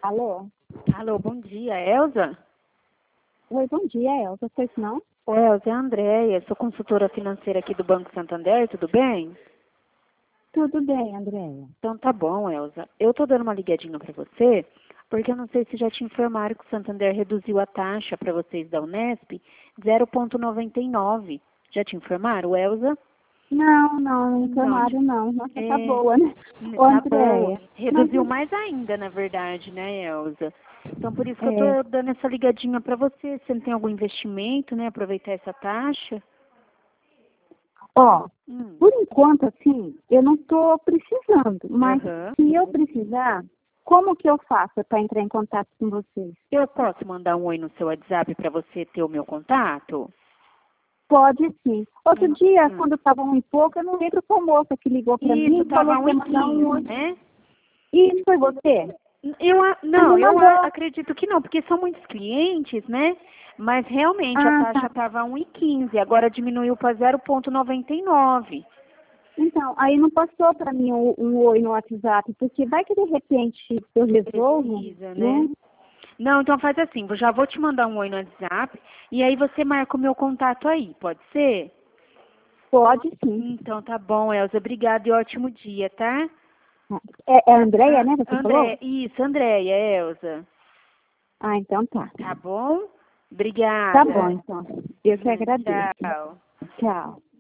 Alô? Alô, bom dia, Elza? Oi, bom dia, Elza. Foi isso não? Oi, Elza, é a Andréia, sou consultora financeira aqui do Banco Santander, tudo bem? Tudo bem, Andréia. Então tá bom, Elza. Eu tô dando uma ligadinha pra você, porque eu não sei se já te informaram que o Santander reduziu a taxa para vocês da Unesp 0,99. Já te informaram, Elza? Não informaram não. Nossa, tá É, boa, né? Ô, tá boa. Andréia, mas Reduziu mais ainda, na verdade, né, Elza? Então, por isso que eu é, tô dando essa ligadinha para você. Você não tem algum investimento, né? Aproveitar essa taxa? ó, Hum. por enquanto, assim, eu não tô precisando, mas Aham. se eu precisar, como que eu faço para entrar em contato com vocês? Eu posso mandar um oi no seu WhatsApp para você ter o meu contato? Pode sim. Outro Hum, dia, hum. quando estava 1 e pouco, eu não lembro qual moça que ligou para mim Isso, e falou tava que ia mandar um 1,15, oi. né? Isso foi você? Você Não, me mandou. acredito que não, porque são muitos clientes, né? Mas realmente a Ah, taxa tá. estava 1,15, agora diminuiu para 0,99. Então, aí não passou para mim um oi no WhatsApp, porque vai que de repente eu resolvo, Precisa, né? né? Não, então faz assim, eu já vou te mandar um oi no WhatsApp e aí você marca o meu contato aí, pode ser? Pode sim. Então tá bom, Elza, obrigada e ótimo dia, tá? É a Andréia, né? Você falou? Isso, Andréia, Elza. Ah, então tá. Tá bom? Tá bom, Obrigada. então. Eu que agradeço. Tchau. Tchau.